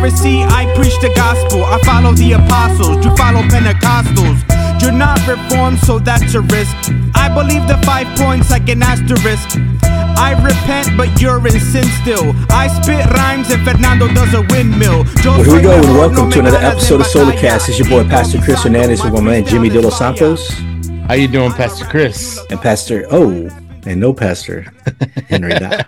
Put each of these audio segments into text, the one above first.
Pharisee, I preach the gospel. I follow the apostles, you follow Pentecostals. You're not reformed, so that's a risk. I believe the 5 points like an asterisk. I repent, but you're in sin still. I spit rhymes and Fernando does a windmill. Well, here we go, and welcome to another episode of Solarcast. It's your boy, Pastor Chris Hernandez, with my man, Jimmy De Los Santos. How you doing, Pastor Chris? And Pastor, and no Pastor Henry. Again.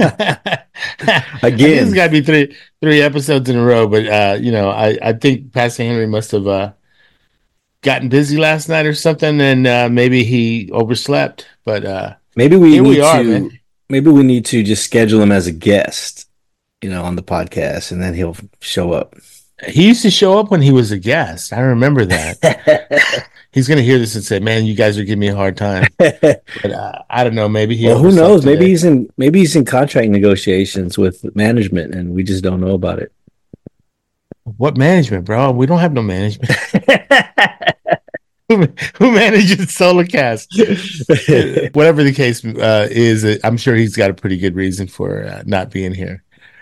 It's got to be three episodes in a row, but, I think Pastor Henry must have gotten busy last night or something, and maybe he overslept, but maybe we need to just schedule him as a guest, on the podcast, and then he'll show up. He used to show up when he was a guest. I remember that. He's going to hear this and say, "Man, you guys are giving me a hard time." But I don't know. Maybe he. Well, who knows? Maybe he's in contract negotiations with management, and we just don't know about it. What management, bro? We don't have no management. Who manages Solarcast? Whatever the case is, I'm sure he's got a pretty good reason for not being here.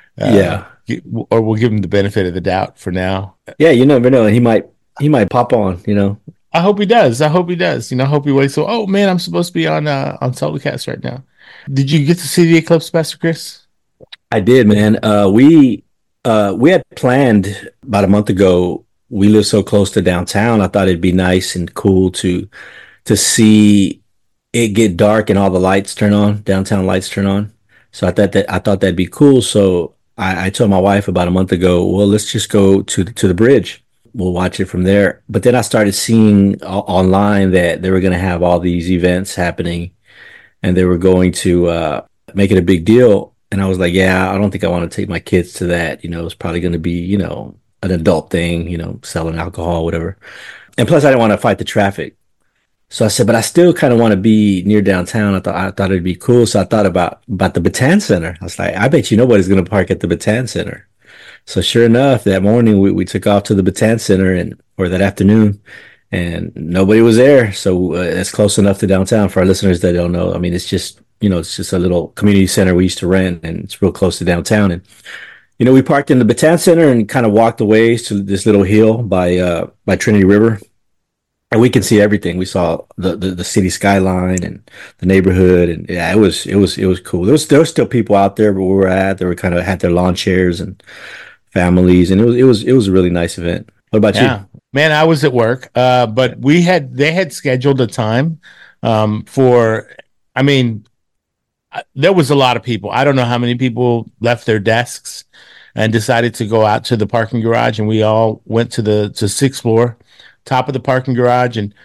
Or we'll give him the benefit of the doubt for now. Yeah, you never know. He might pop on. I hope he does. I hope he wakes up. Oh man, I'm supposed to be on Solarcast right now. Did you get to see the eclipse, Pastor Chris? I did, man. We had planned about a month ago. We live so close to downtown. I thought it'd be nice and cool to see it get dark and all the lights turn on, downtown lights turn on. So I thought that'd be cool. So I told my wife about a month ago, well, let's just go to the bridge. We'll watch it from there. But then I started seeing online that they were going to have all these events happening, and they were going to make it a big deal. And I was like, yeah, I don't think I want to take my kids to that. It's probably going to be, an adult thing, selling alcohol, whatever. And plus I didn't want to fight the traffic. So I said, but I still kind of want to be near downtown. I thought it'd be cool. So I thought about the Bataan Center. I was like, I bet nobody's going to park at the Bataan Center. So sure enough, that morning we took off to the Bataan Center or that afternoon, and nobody was there. So it's close enough to downtown for our listeners that don't know. I mean, it's just, it's just a little community center we used to rent, and it's real close to downtown. And we parked in the Bataan Center and kind of walked a ways to this little hill by Trinity River, and we could see everything. We saw the city skyline and the neighborhood, and yeah, it was cool. There was still people out there where we were at. They were kind of had their lawn chairs and families, and it was a really nice event. What about you? Man, I was at work, but they had scheduled a time for. I mean, there was a lot of people. I don't know how many people left their desks and decided to go out to the parking garage, and we all went to the 6th floor, top of the parking garage, and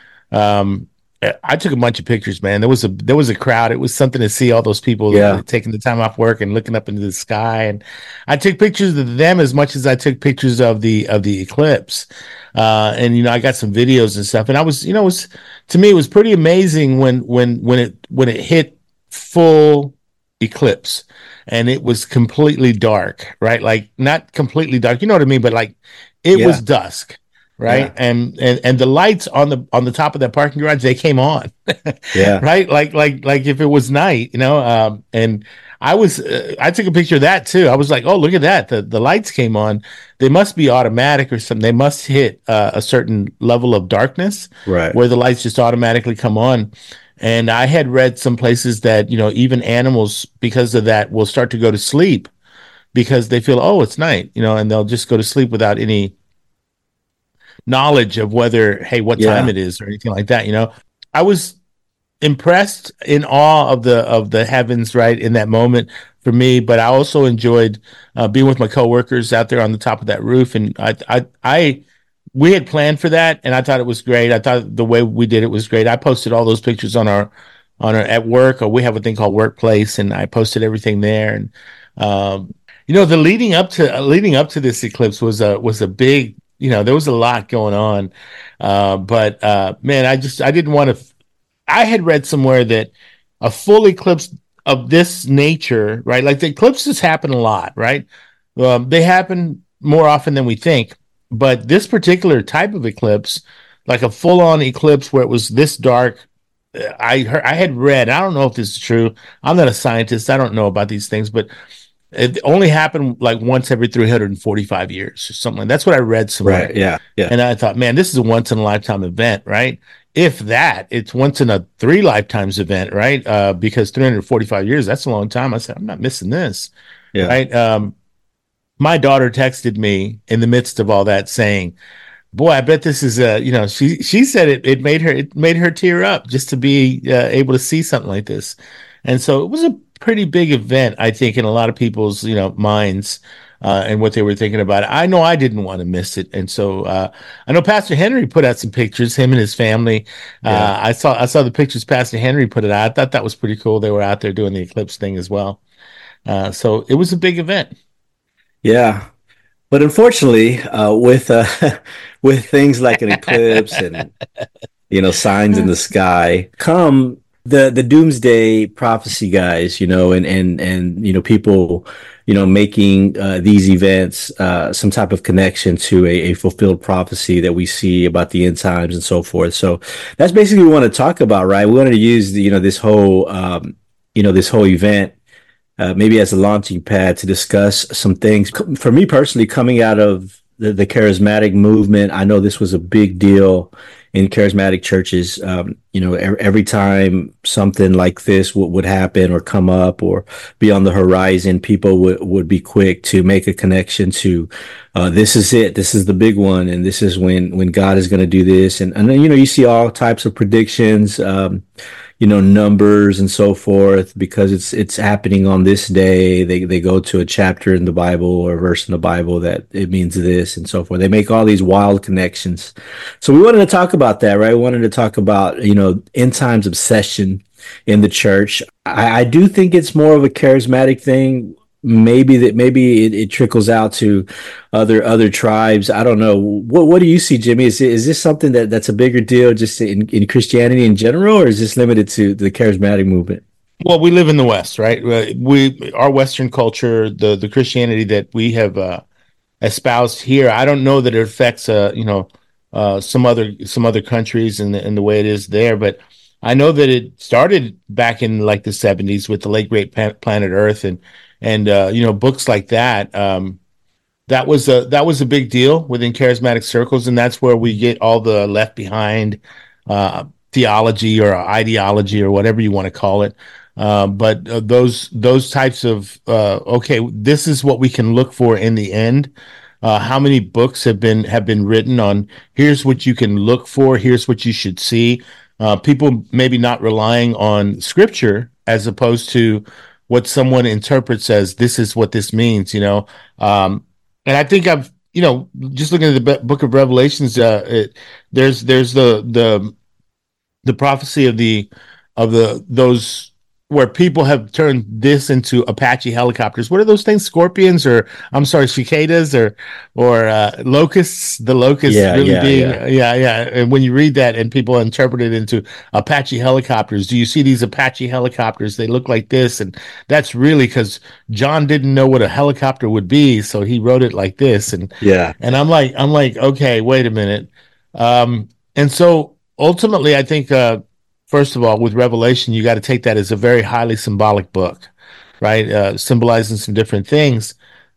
I took a bunch of pictures, man. There was a crowd. It was something to see all those people taking the time off work and looking up into the sky. And I took pictures of them as much as I took pictures of the eclipse. And I got some videos and stuff. And I was, to me, it was pretty amazing when it hit full eclipse and it was completely dark, right? Like not completely dark, you know what I mean? But like it was dusk. Right. Yeah. And the lights on the top of that parking garage, they came on. Yeah. Right. Like if it was night, and I took a picture of that too. I was like, oh, look at that. The lights came on. They must be automatic or something. They must hit a certain level of darkness, right, where the lights just automatically come on. And I had read some places that, even animals, because of that, will start to go to sleep because they feel, oh, it's night, and they'll just go to sleep without any knowledge of whether, hey, what time it is or anything like that. I was impressed, in awe of the heavens, right, in that moment for me. But I also enjoyed being with my coworkers out there on the top of that roof. And we had planned for that, and I thought it was great. I thought the way we did it was great. I posted all those pictures on our at work, or we have a thing called Workplace, and I posted everything there. And the leading up to this eclipse was a big, there was a lot going on. But man, I didn't want to. I had read somewhere that a full eclipse of this nature, right? Like the eclipses happen a lot, right? They happen more often than we think. But this particular type of eclipse, like a full-on eclipse where it was this dark, I had read, I don't know if this is true. I'm not a scientist. I don't know about these things, but It only happened like once every 345 years or something. That's what I read somewhere. Right. Yeah. Yeah. And I thought, man, this is a once in a lifetime event, right? If that, it's once in a 3 lifetimes event, right? Because 345 years, that's a long time. I said, I'm not missing this, Yeah. right? My daughter texted me in the midst of all that saying, boy, I bet this is she said it made her tear up just to be able to see something like this. And so it was a pretty big event, I think, in a lot of people's, minds, and what they were thinking about it. I know I didn't want to miss it. And so I know Pastor Henry put out some pictures, him and his family. Yeah. I saw the pictures Pastor Henry put it out. I thought that was pretty cool. They were out there doing the eclipse thing as well. So it was a big event. Yeah. But unfortunately, with with things like an eclipse and signs in the sky, come the doomsday prophecy guys, and people, making these events some type of connection to a fulfilled prophecy that we see about the end times and so forth. So that's basically what we want to talk about, right? We wanted to use this whole event maybe as a launching pad to discuss some things. For me personally, coming out of the charismatic movement, I know this was a big deal in charismatic churches. Every time something like this would happen or come up or be on the horizon, people would be quick to make a connection to this is it, this is the big one, and this is when God is going to do this. And then, you see all types of predictions. Numbers and so forth, because it's happening on this day. They go to a chapter in the Bible or a verse in the Bible that it means this and so forth. They make all these wild connections. So we wanted to talk about that, right? We wanted to talk about, end times obsession in the church. I do think it's more of a charismatic thing. Maybe it trickles out to other tribes. I don't know. What do you see, Jimmy? Is this something that's a bigger deal just in Christianity in general, or is this limited to the charismatic movement? Well, we live in the West, right? Our Western culture, the Christianity that we have espoused here. I don't know that it affects some other countries and the way it is there, but I know that it started back in like the 70s with the late great Planet Earth and books like that. That was a big deal within charismatic circles, and that's where we get all the left behind theology or ideology or whatever you want to call it. But those types of okay, this is what we can look for in the end. How many books have been written on? Here's what you can look for. Here's what you should see. People maybe not relying on scripture as opposed to what someone interprets as this is what this means. And I think I've just looking at the book of Revelations. There's the prophecy of those where people have turned this into Apache helicopters. What are those things? Scorpions, or I'm sorry, cicadas, or locusts. The locusts yeah. And when you read that and people interpret it into Apache helicopters, do you see these Apache helicopters? They look like this, and that's really because John didn't know what a helicopter would be, so he wrote it like this. And and I'm like, okay, wait a minute. And so ultimately, I think. First of all, with Revelation, you got to take that as a very highly symbolic book, right? Symbolizing some different things.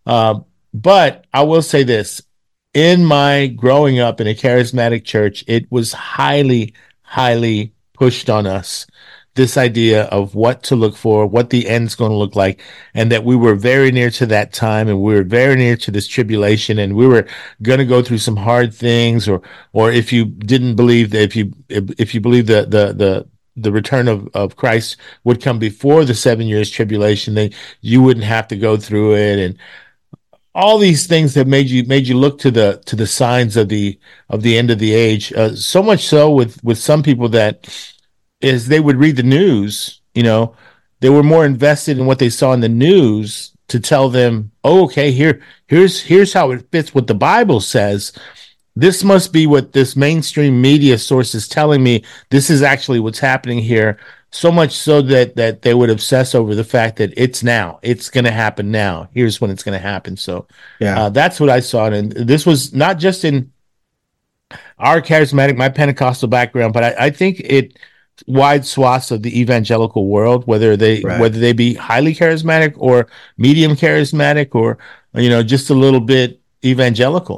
But I will say this. In my growing up in a charismatic church, it was highly, highly pushed on us, this idea of what to look for, what the end's going to look like, and that we were very near to that time, and we were very near to this tribulation, and we were going to go through some hard things, or if you didn't believe that, if you believe the return of Christ would come before the 7 years tribulation, then you wouldn't have to go through it, and all these things that made you look to the signs of the end of the age. So much so with some people that is they would read the news, they were more invested in what they saw in the news to tell them, oh, okay, here's how it fits what the Bible says. This must be what this mainstream media source is telling me. This is actually what's happening here. So much so that they would obsess over the fact that it's now. It's going to happen now. Here's when it's going to happen. So that's what I saw. And this was not just in our charismatic, my Pentecostal background, but I think it wide swaths of the evangelical world, whether Right. they be highly charismatic or medium charismatic, or just a little bit evangelical.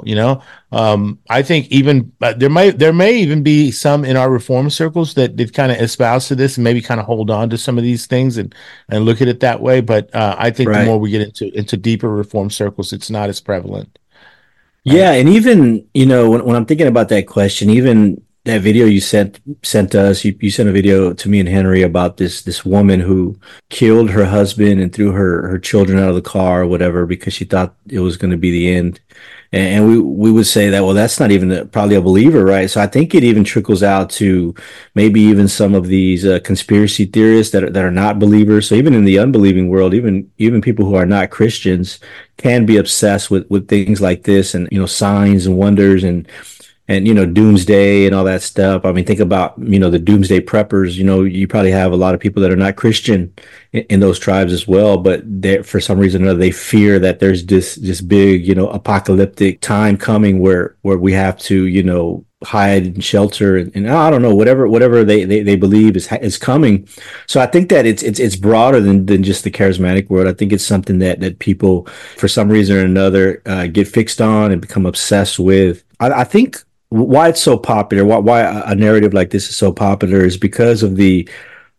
I think even there may even be some in our reform circles that kind of espouse to this and maybe kind of hold on to some of these things and look at it that way. But I think the Right. more we get into deeper reform circles, it's not as prevalent. Yeah, Right. and even, when I'm thinking about that question, even that video you sent us, you sent a video to me and Henry about this woman who killed her husband and threw her children out of the car or whatever because she thought it was going to be the end. And we would say that, well, that's not even probably a believer, right? So I think it even trickles out to maybe even some of these conspiracy theorists that are not believers. So even in the unbelieving world, even people who are not Christians can be obsessed with things like this, and signs and wonders, and doomsday and all that stuff. I mean, think about the doomsday preppers. You probably have a lot of people that are not Christian in those tribes as well, but they, for some reason or another, they fear that there's this big apocalyptic time coming where we have to hide and shelter, and I don't know, whatever they believe is coming. So I think that it's broader than just the charismatic world. I think it's something that people for some reason or another get fixed on and become obsessed with. I think why it's so popular, why a narrative like this is so popular, is because of the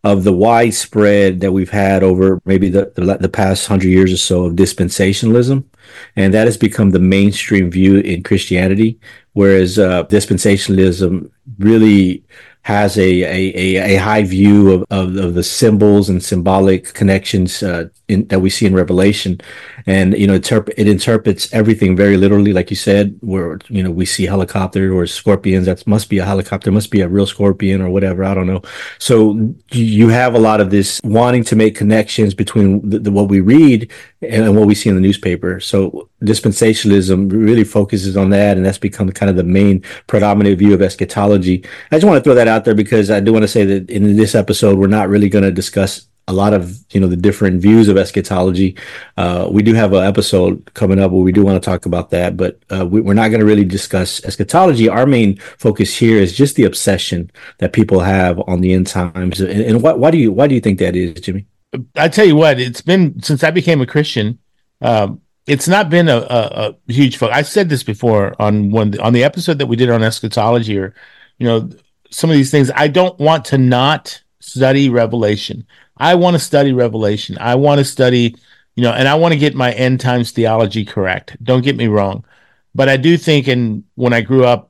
widespread that we've had over maybe the past 100 years or so of dispensationalism, and that has become the mainstream view in Christianity. Whereas dispensationalism really has a high view of the symbols and symbolic connections that we see in Revelation, and it interprets everything very literally, like you said, where we see helicopter or scorpions. That must be a helicopter, must be a real scorpion or whatever. I don't know. So you have a lot of this wanting to make connections between what we read and what we see in the newspaper. So dispensationalism really focuses on that, and that's become kind of the main predominant view of eschatology. I just want to throw that out there because I do want to say that in this episode we're not really going to discuss a lot of the different views of eschatology. We do have an episode coming up where we do want to talk about that, but we're not going to really discuss eschatology. Our main focus here is just the obsession that people have on the end times. And why do you think that is, Jimmy? I tell you what, it's been since I became a Christian. It's not been a huge focus. I said this before on the episode that we did on eschatology, or some of these things. I don't want to not study Revelation. I want to study Revelation. I want to study, and I want to get my end times theology correct. Don't get me wrong, but I do think, and when I grew up,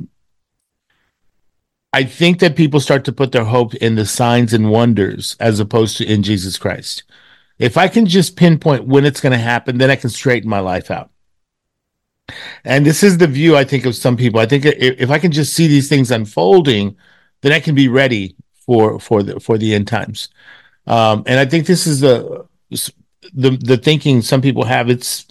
I think that people start to put their hope in the signs and wonders as opposed to in Jesus Christ. If I can just pinpoint when it's going to happen, then I can straighten my life out. And this is the view, I think, of some people. I think if I can just see these things unfolding, then I can be ready for the end times. And I think this is the thinking some people have. It's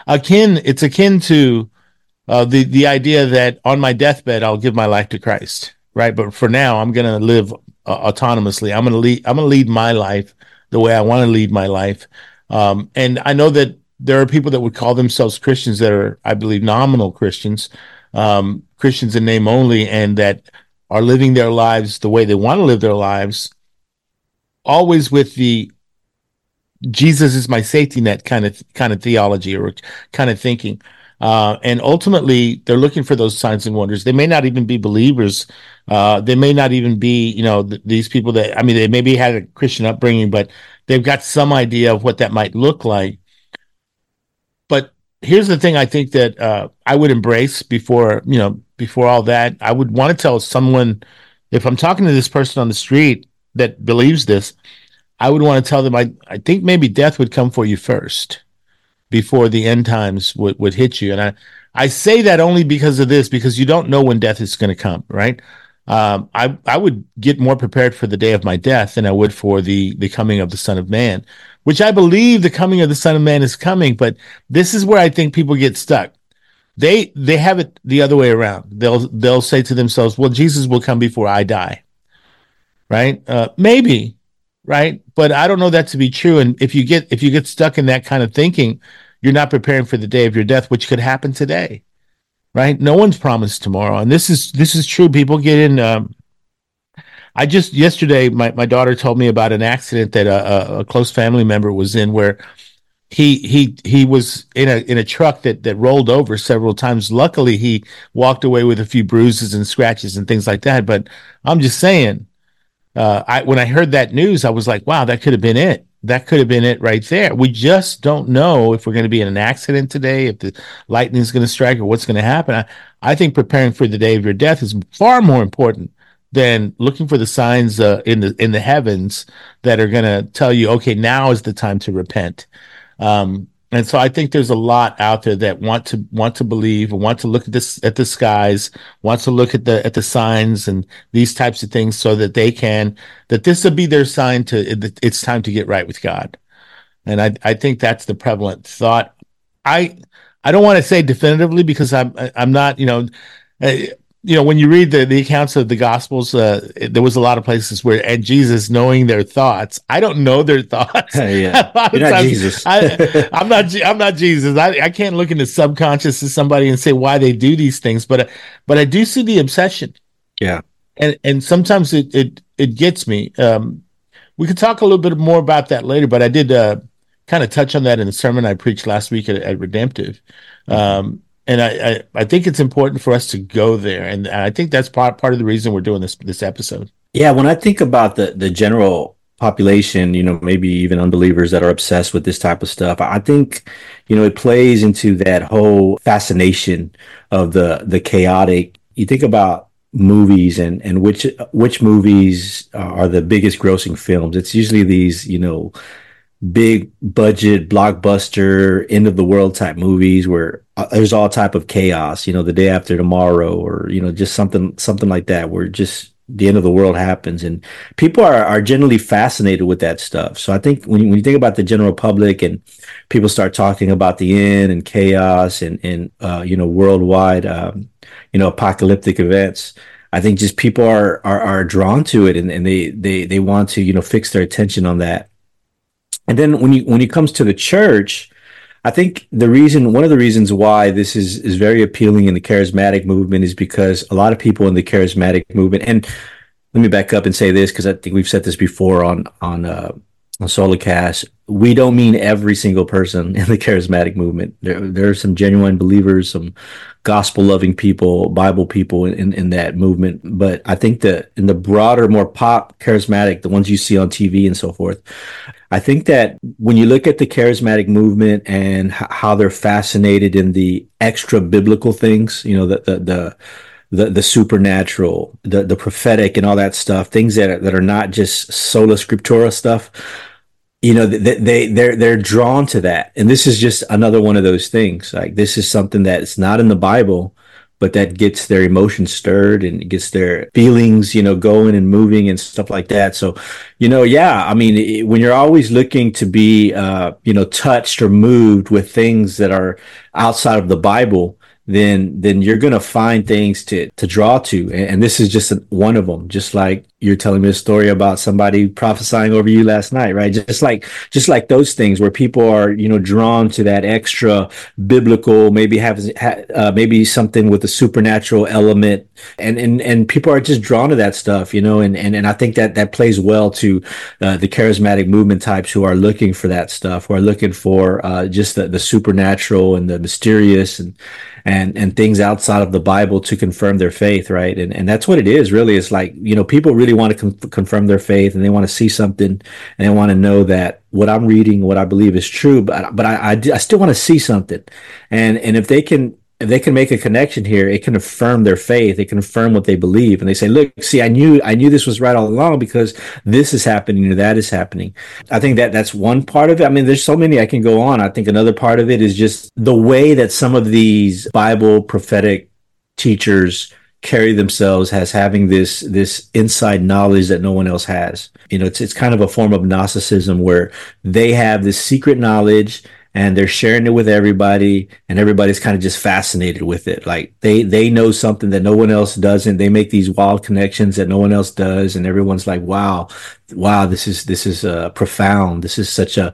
akin to the idea that on my deathbed I'll give my life to Christ, right? But for now, I'm going to live autonomously. I'm going to lead my life the way I want to lead my life. And I know that there are people that would call themselves Christians that are, I believe, nominal Christians, Christians in name only, and that are living their lives the way they want to live their lives, always with the Jesus is my safety net kind of theology or kind of thinking. And ultimately, they're looking for those signs and wonders. They may not even be believers. They may not even be, these people that, they maybe had a Christian upbringing, but they've got some idea of what that might look like. But here's the thing I think that I would embrace before all that. I would want to tell someone, if I'm talking to this person on the street that believes this, I would want to tell them, I think maybe death would come for you first before the end times would hit you. And I say that only because of this, because you don't know when death is going to come, right? I would get more prepared for the day of my death than I would for the coming of the Son of Man, which I believe the coming of the Son of Man is coming. But this is where I think people get stuck. They have it the other way around. They'll say to themselves, well, Jesus will come before I die, right? Maybe. Right. But I don't know that to be true. And if you get stuck in that kind of thinking, you're not preparing for the day of your death, which could happen today. Right. No one's promised tomorrow. And this is true. People get in. I just yesterday, my daughter told me about an accident that a close family member was in, where he was in a truck that rolled over several times. Luckily, he walked away with a few bruises and scratches and things like that. But I'm just saying, when I heard that news, I was like, wow, that could have been it. That could have been it right there. We just don't know if we're going to be in an accident today, if the lightning is going to strike, or what's going to happen. I think preparing for the day of your death is far more important than looking for the signs in the heavens that are going to tell you, okay, now is the time to repent. And so I think there's a lot out there that want to believe, want to look at the skies, want to look at the signs and these types of things, so that that this will be their sign it's time to get right with God. And I think that's the prevalent thought. I don't want to say definitively, because I'm not, when you read the accounts of the Gospels, there was a lot of places where, and Jesus knowing their thoughts. I don't know their thoughts. Yeah, you're not Jesus. I'm not Jesus. I can't look into subconscious of somebody and say why they do these things, but I do see the obsession. Yeah, and sometimes it gets me. We could talk a little bit more about that later, but I did kind of touch on that in the sermon I preached last week at Redemptive. And I think it's important for us to go there, and I think that's part of the reason we're doing this episode. Yeah, when I think about the general population, maybe even unbelievers that are obsessed with this type of stuff, I think, it plays into that whole fascination of the chaotic. You think about movies and which movies are the biggest grossing films. It's usually these, big budget blockbuster end of the world type movies where there's all type of chaos, the day after tomorrow, or just something like that, where just the end of the world happens, and people are generally fascinated with that stuff. So I think when you think about the general public and people start talking about the end and chaos and worldwide apocalyptic events, I think just people are drawn to it, and they want to fix their attention on that. And then when it comes to the church, I think one of the reasons why this is very appealing in the charismatic movement is because a lot of people in the charismatic movement, and let me back up and say this, because I think we've said this before on Solocast, we don't mean every single person in the charismatic movement. There are some genuine believers, some gospel loving people, Bible people in that movement. But I think that in the broader, more pop charismatic, the ones you see on TV and so forth, I think that when you look at the charismatic movement and how they're fascinated in the extra biblical things, the supernatural, the prophetic, and all that stuff, things that are not just sola scriptura stuff, they're drawn to that. And this is just another one of those things. Like, this is something that's not in the Bible, but that gets their emotions stirred and gets their feelings, going and moving and stuff like that. So, I mean, when you're always looking to be, touched or moved with things that are outside of the Bible, then you're going to find things to draw to. And this is just one of them. Just like you're telling me a story about somebody prophesying over you last night, right? Just like those things where people are, drawn to that extra biblical, maybe something with a supernatural element, and people are just drawn to that stuff, and I think that plays well to the charismatic movement types who are looking for that stuff, who are looking for just the supernatural and the mysterious and things outside of the Bible to confirm their faith, right? And that's what it is, really. It's like, people really want to confirm their faith, and they want to see something, and they want to know that what I'm reading, what I believe is true, but I still want to see something. And if they can make a connection here, it can affirm their faith. It can affirm what they believe. And they say, look, see, I knew this was right all along, because this is happening or that is happening. I think that's one part of it. I mean, there's so many I can go on. I think another part of it is just the way that some of these Bible prophetic teachers carry themselves as having this inside knowledge that no one else has. It's kind of a form of Gnosticism, where they have this secret knowledge and they're sharing it with everybody, and everybody's kind of just fascinated with it. Like they know something that no one else doesn't. They make these wild connections that no one else does, and everyone's like, wow, this is profound. This is such a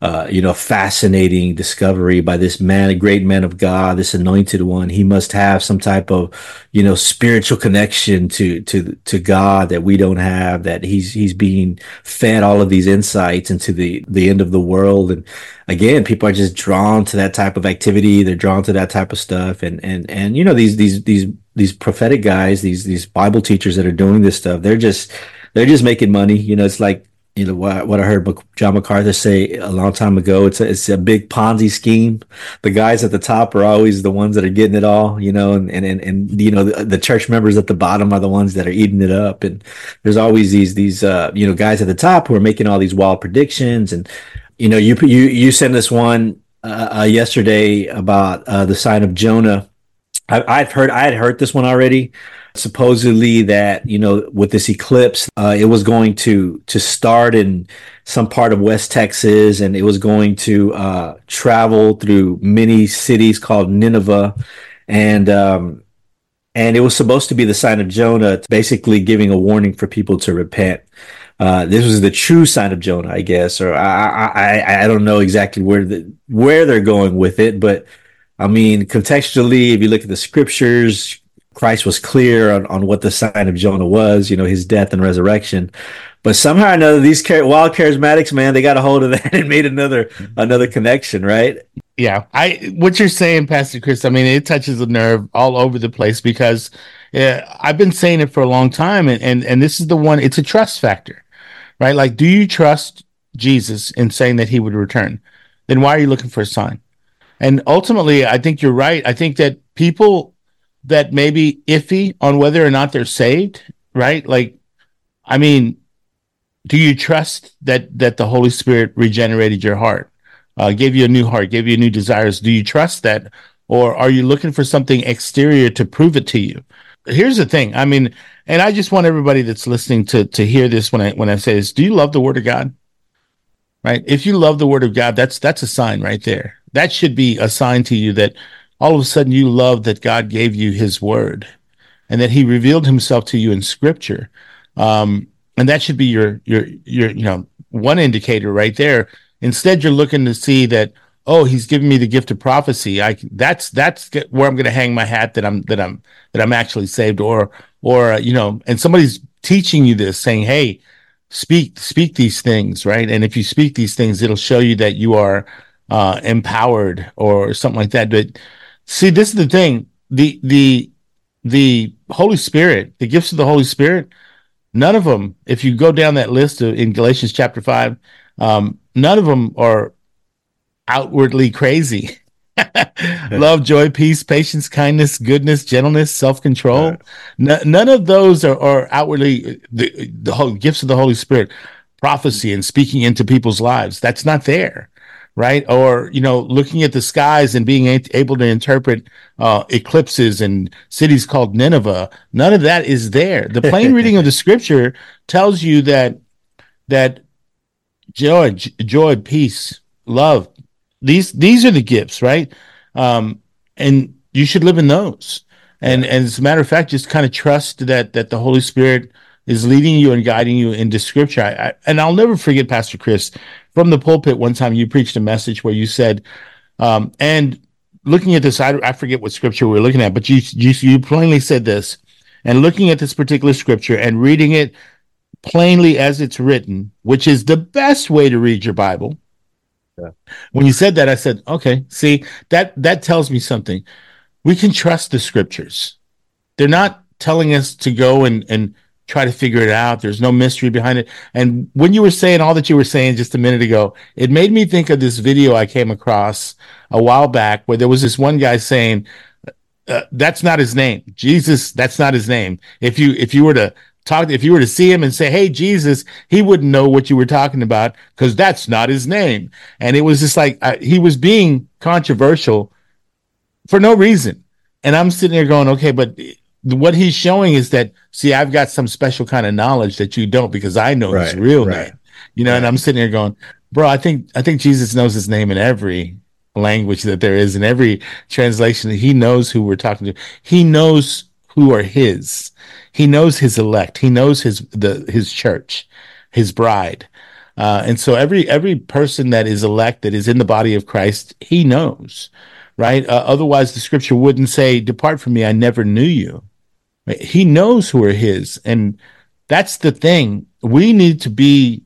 fascinating discovery by this man, a great man of God, this anointed one. He must have some type of, spiritual connection to God that we don't have, that he's being fed all of these insights into the end of the world. And again, people are just drawn to that type of activity. They're drawn to that type of stuff. And these prophetic guys, these Bible teachers that are doing this stuff, they're just making money. It's like, what I heard John MacArthur say a long time ago. It's a big Ponzi scheme. The guys at the top are always the ones that are getting it all, and the church members at the bottom are the ones that are eating it up. And there's always these guys at the top who are making all these wild predictions. And you sent us one yesterday about the sign of Jonah. I had heard this one already. Supposedly that, with this eclipse, it was going to start in some part of West Texas, and it was going to travel through many cities called Nineveh. And it was supposed to be the sign of Jonah, basically giving a warning for people to repent. This was the true sign of Jonah, I guess, or I don't know exactly where they're going with it, but I mean, contextually, if you look at the scriptures, Christ was clear on what the sign of Jonah was, his death and resurrection. But somehow or another, these wild charismatics, man, they got a hold of that and made another connection, right? Yeah, what you're saying, Pastor Chris, I mean, it touches a nerve all over the place, because I've been saying it for a long time, and this is the one. It's a trust factor, right? Like, do you trust Jesus in saying that he would return? Then why are you looking for a sign? And ultimately, I think you're right. I think that people that may be iffy on whether or not they're saved, right? Like, I mean, do you trust that the Holy Spirit regenerated your heart, gave you a new heart, gave you new desires? Do you trust that? Or are you looking for something exterior to prove it to you? Here's the thing. I mean, and I just want everybody that's listening to hear this when I say this. Do you love the Word of God? Right? If you love the Word of God, that's a sign right there. That should be a sign to you that all of a sudden you love that God gave you his word and that he revealed himself to you in scripture. And that should be your one indicator right there. Instead, you're looking to see that, oh, he's giving me the gift of prophecy. That's where I'm going to hang my hat that I'm actually saved, or and somebody's teaching you this, saying, hey, speak these things, right? And if you speak these things, it'll show you that you are empowered or something like that. But see, this is the thing. The Holy Spirit, the gifts of the Holy Spirit, none of them, if you go down that list in Galatians chapter 5, none of them are outwardly crazy. Love, joy, peace, patience, kindness, goodness, gentleness, self-control. Right. None of those are outwardly the whole gifts of the Holy Spirit, prophecy and speaking into people's lives. That's not there. Right? Or, looking at the skies and being able to interpret eclipses and cities called Nineveh. None of that is there. The plain reading of the scripture tells you that joy, peace, love, these are the gifts, right? And you should live in those. And as a matter of fact, just kind of trust that the Holy Spirit is leading you and guiding you into scripture. And I'll never forget, Pastor Chris, from the pulpit one time you preached a message where you said, and looking at this, I forget what scripture we were looking at, but you plainly said this, and looking at this particular scripture and reading it plainly as it's written, which is the best way to read your Bible. Yeah. When you said that, I said, okay, see, that tells me something. We can trust the scriptures. They're not telling us to go and try to figure it out. There's no mystery behind it. And when you were saying all that you were saying just a minute ago, it made me think of this video I came across a while back where there was this one guy saying, that's not his name. Jesus, that's not his name. If you were to see him and say, hey, Jesus, he wouldn't know what you were talking about because that's not his name. And it was just like he was being controversial for no reason. And I'm sitting there going, okay, but what he's showing is that, see, I've got some special kind of knowledge that you don't, because I know his real name, and I'm sitting here going, bro, I think Jesus knows his name in every language that there is, in every translation. He knows who we're talking to. He knows who are his. He knows his elect. He knows his church, his bride. And so every person that is elect, that is in the body of Christ, he knows, right? Otherwise, the scripture wouldn't say, "Depart from me, I never knew you." Right? He knows who are his, and that's the thing. We need to be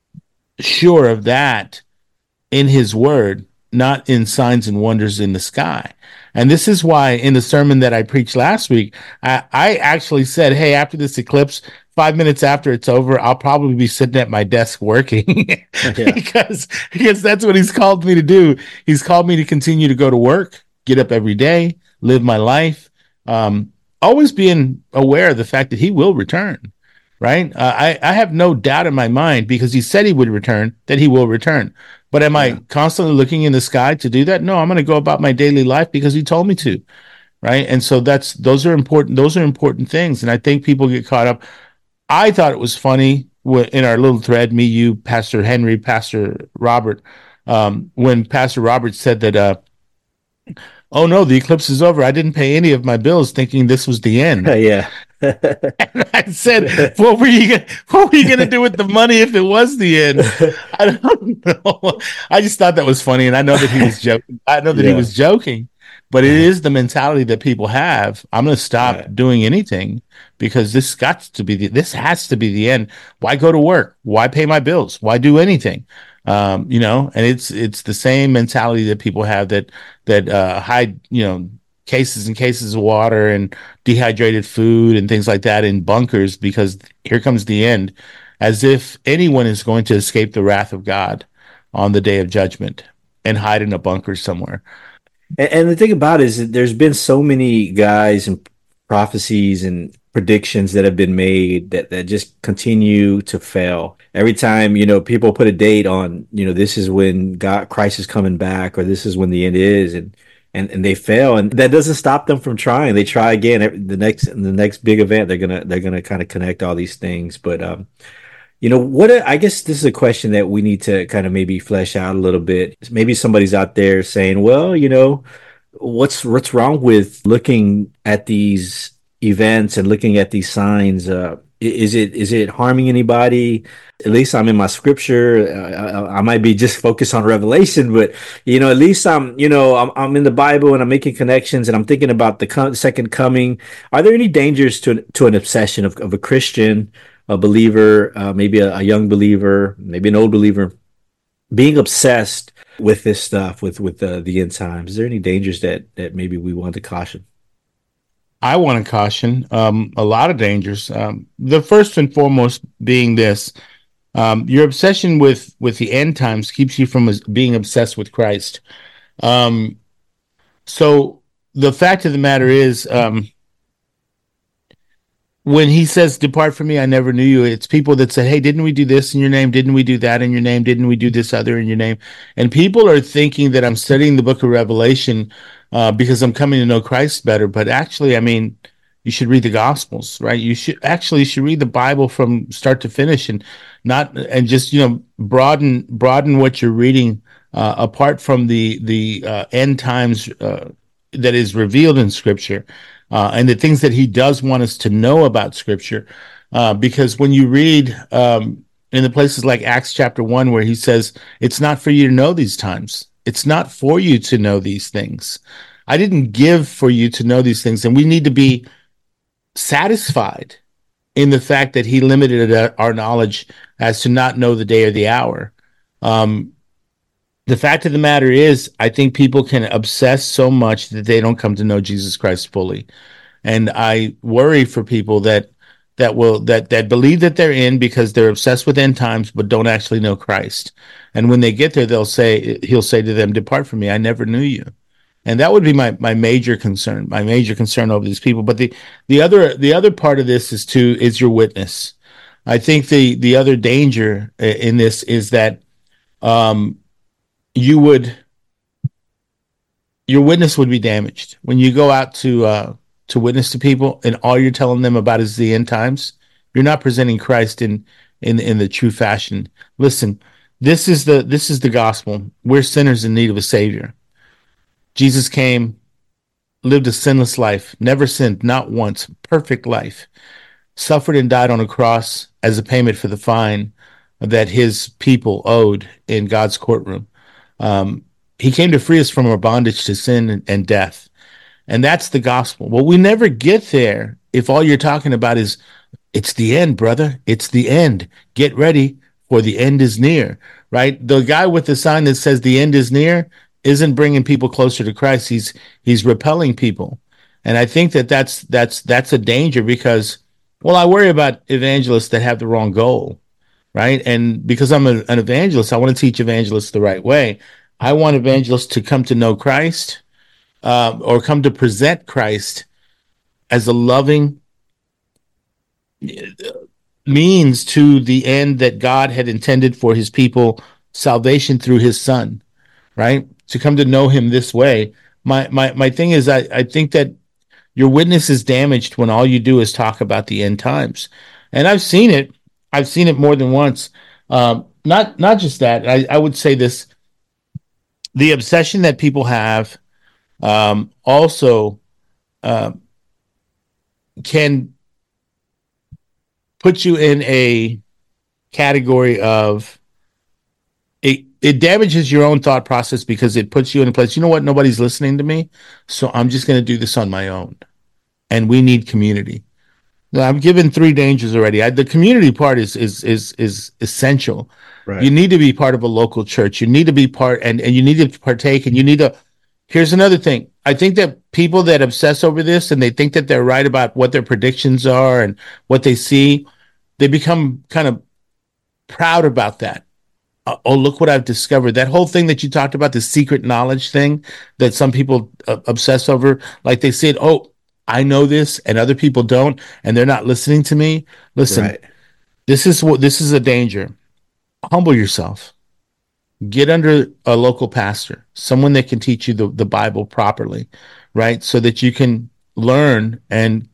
sure of that in his word, not in signs and wonders in the sky. And this is why in the sermon that I preached last week, I actually said, hey, after this eclipse, 5 minutes after it's over, I'll probably be sitting at my desk working because that's what he's called me to do. He's called me to continue to go to work, get up every day, live my life, always being aware of the fact that he will return. Right. I have no doubt in my mind, because he said he would return, that he will return. But am I constantly looking in the sky to do that? No, I'm going to go about my daily life because he told me to. Right. And so those are important. Those are important things. And I think people get caught up. I thought it was funny in our little thread, me, you, Pastor Henry, Pastor Robert, when Pastor Robert said that, oh no, the eclipse is over. I didn't pay any of my bills thinking this was the end. Yeah. And I said, what were you gonna do with the money if it was the end? I don't know. I just thought that was funny, and I know that he was joking. He was joking, but it is the mentality that people have. I'm gonna stop doing anything because this has to be the end. Why go to work? Why pay my bills? Why do anything? And it's the same mentality that people have that hide, cases and cases of water and dehydrated food and things like that in bunkers, because here comes the end, as if anyone is going to escape the wrath of God on the day of judgment and hide in a bunker somewhere. And the thing about it is that there's been so many guys and prophecies and predictions that have been made that just continue to fail. Every time, people put a date on, this is when Christ is coming back, or this is when the end is, and they fail, and that doesn't stop them from trying. They try again. The next big event, they're gonna kind of connect all these things. But what I guess this is a question that we need to kind of maybe flesh out a little bit. Maybe somebody's out there saying, well, what's wrong with looking at these events and looking at these signs? Is it harming anybody? At least I'm in my scripture. I might be just focused on Revelation, but at least I'm in the Bible and I'm making connections and I'm thinking about the second coming. Are there any dangers to an obsession of a Christian, a believer, maybe a young believer, maybe an old believer, being obsessed with this stuff, with the end times? Is there any dangers that maybe we want to caution? I want to caution a lot of dangers. The first and foremost being this: your obsession with the end times keeps you from being obsessed with Christ. So the fact of the matter is, when he says, "Depart from me, I never knew you," it's people that say, "Hey, didn't we do this in your name? Didn't we do that in your name? Didn't we do this other in your name?" And people are thinking that I'm studying the book of Revelation because I'm coming to know Christ better. But actually, you should read the Gospels, right? You should read the Bible from start to finish, and just broaden what you're reading apart from the end times that is revealed in Scripture. And the things that he does want us to know about Scripture. Because when you read in the places like Acts chapter 1, where he says, it's not for you to know these times. It's not for you to know these things. I didn't give for you to know these things. And we need to be satisfied in the fact that he limited our knowledge as to not know the day or the hour. The fact of the matter is, I think people can obsess so much that they don't come to know Jesus Christ fully. And I worry for people that believe that they're in because they're obsessed with end times, but don't actually know Christ. And when they get there, he'll say to them, "Depart from me, I never knew you." And that would be my major concern over these people. But the other part of this is your witness. I think the other danger in this is that your witness would be damaged when you go out to witness to people and all you're telling them about is the end times. You're not presenting Christ in the true fashion. Listen, this is the gospel. We're sinners in need of a savior. Jesus came, lived a sinless life, never sinned, not once, perfect life, suffered and died on a cross as a payment for the fine, that his people owed in God's courtroom. He came to free us from our bondage to sin and death. And that's the gospel. Well, we never get there if all you're talking about is, it's the end, brother. It's the end. Get ready, for the end is near, right? The guy with the sign that says the end is near isn't bringing people closer to Christ. He's repelling people. And I think that's a danger because, well, I worry about evangelists that have the wrong goal, right? And because I'm an evangelist, I want to teach evangelists the right way. I want evangelists to come to know Christ, or come to present Christ as a loving means to the end that God had intended for his people, salvation through his son, right? To come to know him this way. My thing is, I think that your witness is damaged when all you do is talk about the end times. And I've seen it. I've seen it more than once. Not just that. I would say this, the obsession that people have, also can put you in a category of, it damages your own thought process because it puts you in a place, you know what, nobody's listening to me, so I'm just going to do this on my own. And we need community. Now, I've given 3 dangers already. The community part is essential. Right. You need to be part of a local church. You need to be part, and you need to partake, and you need to. Here's another thing. I think that people that obsess over this and they think that they're right about what their predictions are and what they see, they become kind of proud about that. Oh, look what I've discovered. That whole thing that you talked about, the secret knowledge thing that some people obsess over, like they said, oh, I know this and other people don't, and they're not listening to me. Listen, Right. this is a danger. Humble yourself. Get under a local pastor, someone that can teach you the Bible properly, right? So that you can learn and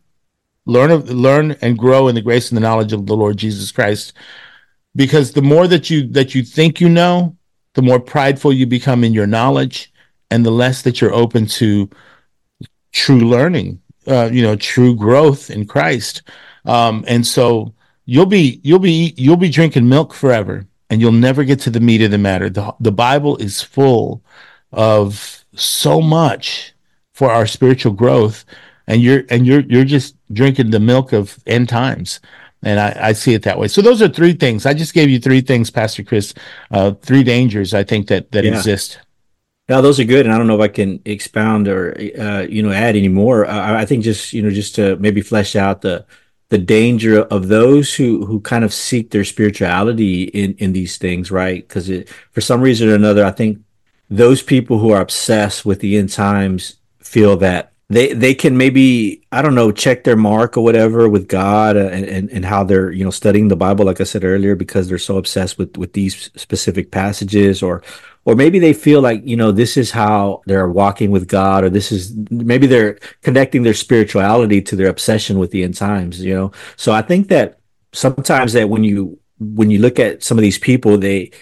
grow in the grace and the knowledge of the Lord Jesus Christ. Because the more that you think you know, the more prideful you become in your knowledge, and the less that you're open to true learning, true growth in Christ. And so you'll be drinking milk forever, and you'll never get to the meat of the matter. The Bible is full of so much for our spiritual growth, and you're just drinking the milk of end times. And I see it that way. So those are 3 things. I just gave you 3 things, Pastor Chris, 3 dangers I think that exist. Now, those are good, and I don't know if I can expound or add any more. I think just to maybe flesh out the danger of those who kind of seek their spirituality in these things, right? Because for some reason or another, I think those people who are obsessed with the end times feel that they can maybe, I don't know, check their mark or whatever with God, and how they're studying the Bible, like I said earlier, because they're so obsessed with these specific passages, or maybe they feel like this is how they're walking with God, or maybe they're connecting their spirituality to their obsession with the end times. So I think that sometimes that when you look at some of these people,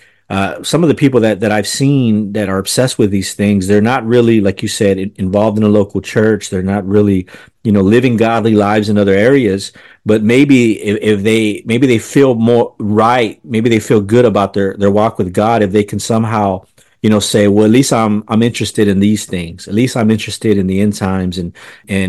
some of the people that I've seen that are obsessed with these things, they're not really, like you said, involved in a local church. They're not really, living godly lives in other areas. But maybe if they feel more right, maybe they feel good about their walk with God, if they can somehow, say, well, at least I'm interested in these things. At least I'm interested in the end times and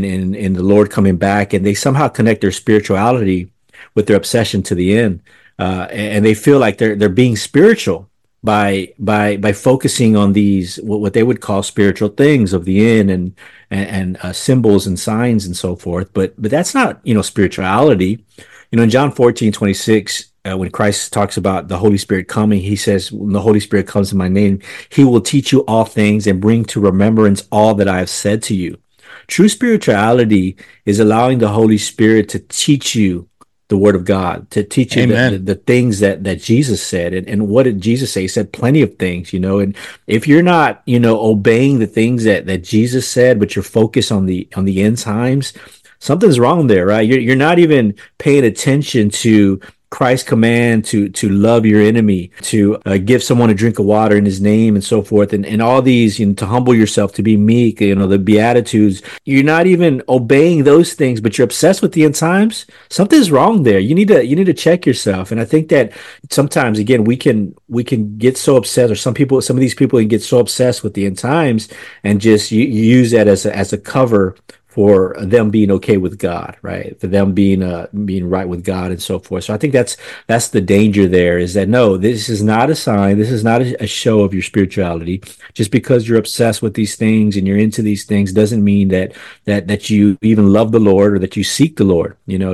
in the Lord coming back. And they somehow connect their spirituality with their obsession to the end. And they feel like they're being spiritual by focusing on these what they would call spiritual things of the end and symbols and signs and so forth. But that's not spirituality. In John 14:26, when Christ talks about the Holy Spirit coming, he says, when the Holy Spirit comes in my name, he will teach you all things and bring to remembrance all that I have said to you. True spirituality is allowing the Holy Spirit to teach you the word of God, to teach you the things that Jesus said. And what did Jesus say? He said plenty of things, and if you're not, obeying the things that Jesus said, but you're focused on the end times, something's wrong there, right? You're not even paying attention to Christ's command to love your enemy, to give someone a drink of water in his name, and so forth, and all these, to humble yourself, to be meek, the Beatitudes. You're not even obeying those things, but you're obsessed with the end times. Something's wrong there. You need to check yourself. And I think that sometimes, again, we can get so obsessed, or some of these people can get so obsessed with the end times and just use that as a cover for them being okay with God, right? For them being right with God and so forth. So I think that's the danger there, is that no, this is not a sign. This is not a show of your spirituality. Just because you're obsessed with these things and you're into these things doesn't mean that you even love the Lord or that you seek the Lord.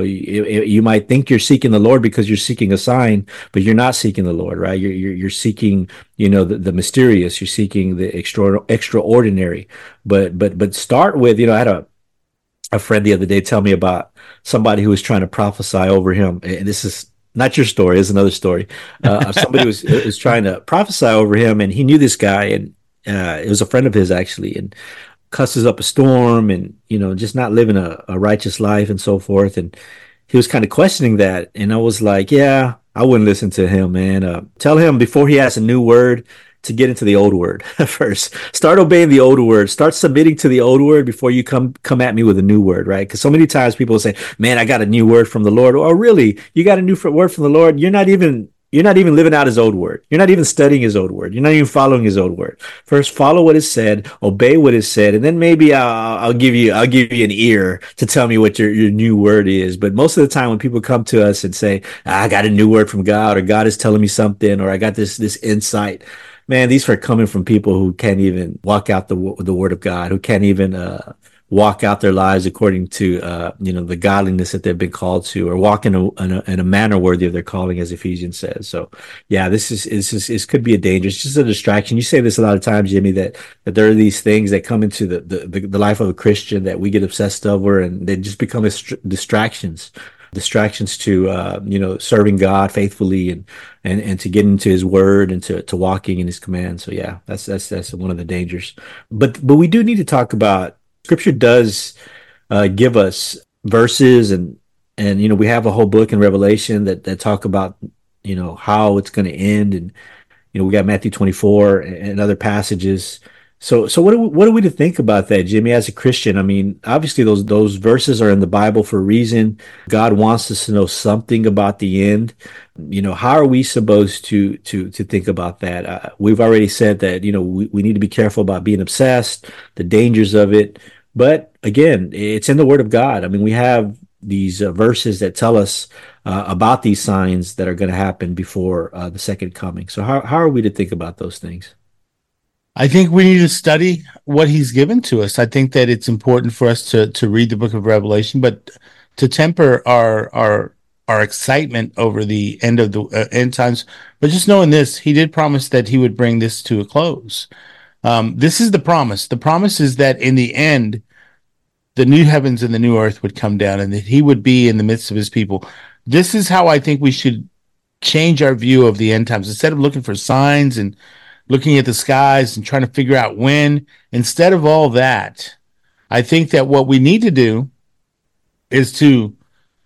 You might think you're seeking the Lord because you're seeking a sign, but you're not seeking the Lord, right? You're seeking, the mysterious. You're seeking the extraordinary. But start with, I had a friend the other day tell me about somebody who was trying to prophesy over him. And this is not your story, it's another story. Somebody was trying to prophesy over him, and he knew this guy, and it was a friend of his actually, and cusses up a storm, and just not living a righteous life and so forth. And he was kind of questioning that, and I was like, yeah, I wouldn't listen to him, man. Tell him before he has a new word to get into the old word first. Start obeying the old word. Start submitting to the old word before you come at me with a new word, right? Because so many times people say, "Man, I got a new word from the Lord." Oh, really? You got a new word from the Lord? You're not even living out his old word. You're not even studying his old word. You're not even following his old word. First, follow what is said, obey what is said, and then maybe I'll give you an ear to tell me what your new word is. But most of the time, when people come to us and say, "I got a new word from God," or "God is telling me something," or "I got this insight," man, these are coming from people who can't even walk out the word of God, who can't even walk out their lives according to the godliness that they've been called to, or walk in a manner worthy of their calling, as Ephesians says. So yeah, this could be a danger. It's just a distraction. You say this a lot of times, Jimmy, that there are these things that come into the life of a Christian that we get obsessed over, and they just become distractions to serving God faithfully, and to get into his word, and to walking in his command. So yeah, that's one of the dangers. But we do need to talk about, Scripture does give us verses, and we have a whole book in Revelation that talk about how it's going to end, and we got Matthew 24 and other passages. So what are we to think about that, Jimmy, as a Christian? I mean, obviously those verses are in the Bible for a reason. God wants us to know something about the end. How are we supposed to think about that? We've already said that we need to be careful about being obsessed, the dangers of it. But again, it's in the Word of God. I mean, we have these verses that tell us about these signs that are going to happen before the second coming. So how are we to think about those things? I think we need to study what he's given to us. I think that it's important for us to read the book of Revelation, but to temper our excitement over the end of the end times. But just knowing this, he did promise that he would bring this to a close. This is the promise. The promise is that in the end, the new heavens and the new earth would come down, and that he would be in the midst of his people. This is how I think we should change our view of the end times. Instead of looking for signs and looking at the skies and trying to figure out when, instead of all that, I think that what we need to do is to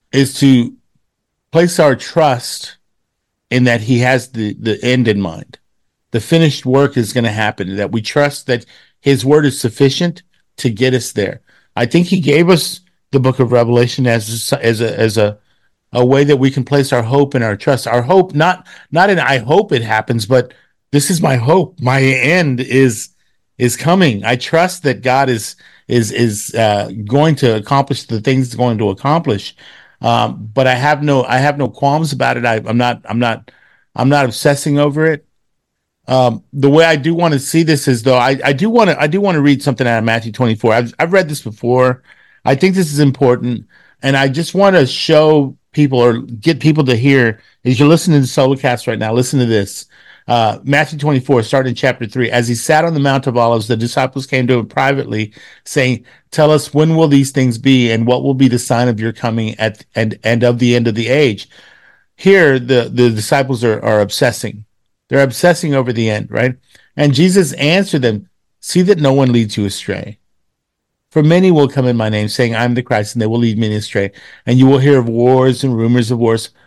place our trust in that he has the end in mind. The finished work is going to happen, that we trust that his word is sufficient to get us there. I think he gave us the book of Revelation as a way that we can place our hope and our trust. Our hope, not in I hope it happens, but this is my hope. My end is coming. I trust that God is going to accomplish the things he's going to accomplish. But I have no qualms about it. I'm not obsessing over it. The way I do want to see this is, though, I do want to read something out of Matthew 24. I've read this before. I think this is important, and I just want to show people, or get people to hear, as you're listening to Solocast right now, listen to this. Matthew 24, starting in chapter 3. As he sat on the Mount of Olives, the disciples came to him privately, saying, "Tell us, when will these things be, and what will be the sign of your coming and of the end of the age?" Here, the disciples are obsessing. They're obsessing over the end, right? And Jesus answered them, "See that no one leads you astray. For many will come in my name, saying, 'I'm the Christ,' and they will lead many astray. And you will hear of wars and rumors of wars."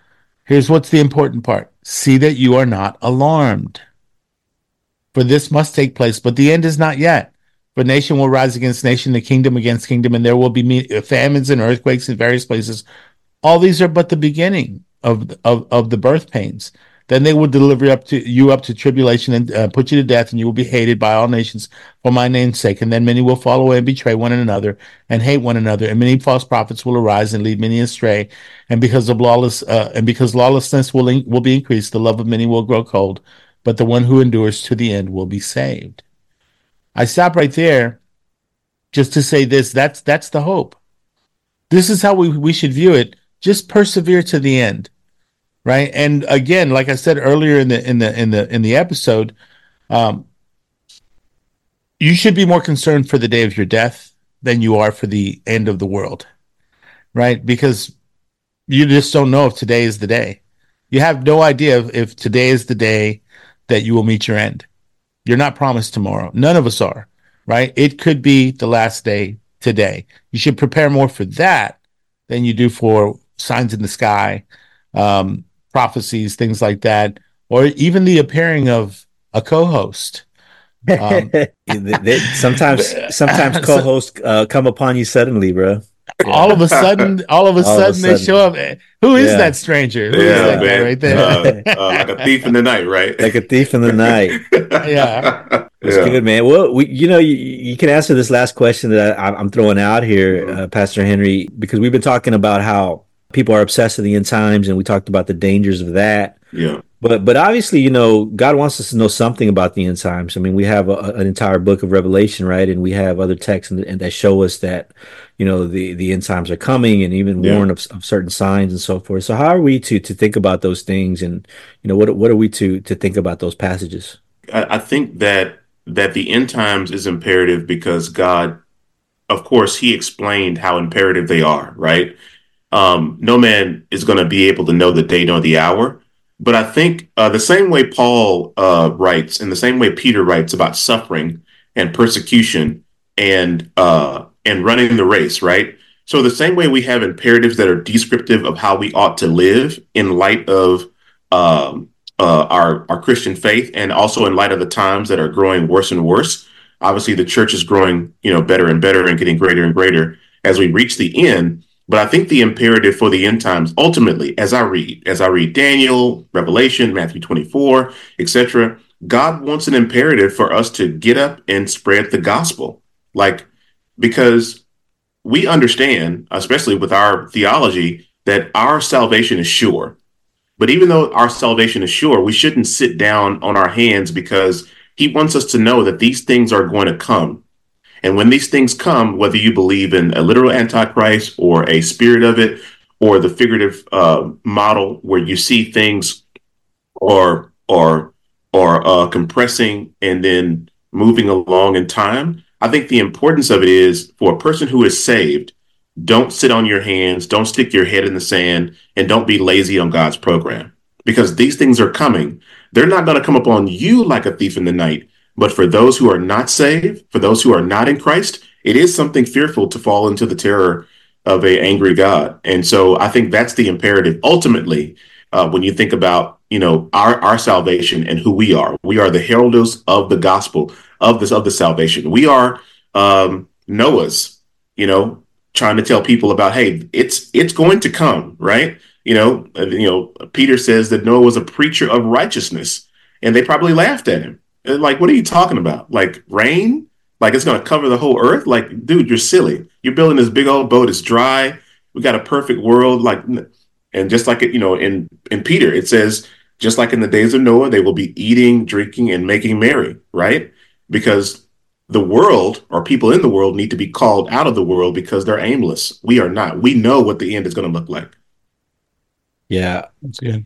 Here's what's the important part. See that you are not alarmed. For this must take place, but the end is not yet. For nation will rise against nation, the kingdom against kingdom, and there will be famines and earthquakes in various places. All these are but the beginning of the birth pains. Then they will deliver you up to tribulation and put you to death, and you will be hated by all nations for my name's sake. And then many will fall away and betray one another and hate one another. And many false prophets will arise and lead many astray. And because lawlessness will be increased, the love of many will grow cold. But the one who endures to the end will be saved. I stop right there just to say this. That's the hope. This is how we should view it. Just persevere to the end, right? And again, like I said earlier in the episode, you should be more concerned for the day of your death than you are for the end of the world, right? Because you just don't know if today is the day. You have no idea if today is the day that you will meet your end. You're not promised tomorrow. None of us are, right? It could be the last day today. You should prepare more for that than you do for signs in the sky, prophecies, things like that, or even the appearing of a co-host. Sometimes co-hosts come upon you suddenly, bro. Yeah. All of a sudden, they show up. Who is that stranger? Who is that guy right there? Like a thief in the night, right? Like a thief in the night. Yeah. It's good, man. Well, you can answer this last question that I'm throwing out here, Pastor Henry, because we've been talking about how people are obsessed with the end times, and we talked about the dangers of that. Yeah. But obviously, God wants us to know something about the end times. I mean, we have an entire book of Revelation, right? And we have other texts and that show us that, the end times are coming, and even warn of certain signs and so forth. So how are we to think about those things? And, what are we to think about those passages? I think that the end times is imperative because God, of course, he explained how imperative they are, right? No man is going to be able to know the day nor the hour. But I think the same way Paul writes and the same way Peter writes about suffering and persecution and running the race, right? So the same way we have imperatives that are descriptive of how we ought to live in light of our Christian faith, and also in light of the times that are growing worse and worse. Obviously, the church is growing, better and better and getting greater and greater as we reach the end. But I think the imperative for the end times, ultimately, as I read Daniel, Revelation, Matthew 24, etc., God wants an imperative for us to get up and spread the gospel. Because we understand, especially with our theology, that our salvation is sure. But even though our salvation is sure, we shouldn't sit down on our hands, because he wants us to know that these things are going to come. And when these things come, whether you believe in a literal antichrist or a spirit of it, or the figurative model where you see things or compressing and then moving along in time, I think the importance of it is for a person who is saved, don't sit on your hands, don't stick your head in the sand, and don't be lazy on God's program, because these things are coming. They're not going to come upon you like a thief in the night. But for those who are not saved, for those who are not in Christ, it is something fearful to fall into the terror of an angry God. And so I think that's the imperative. Ultimately, when you think about, our salvation and who we are the heralders of the gospel of the salvation. We are Noah's, trying to tell people about, hey, it's going to come, right? Peter says that Noah was a preacher of righteousness, and they probably laughed at him. Like, what are you talking about? Like rain? Like it's going to cover the whole earth? Like, dude, you're silly. You're building this big old boat. It's dry. We got a perfect world. And just like it, in Peter, it says, just like in the days of Noah, they will be eating, drinking, and making merry, right? Because the world, or people in the world, need to be called out of the world because they're aimless. We are not. We know what the end is going to look like. Yeah. That's good.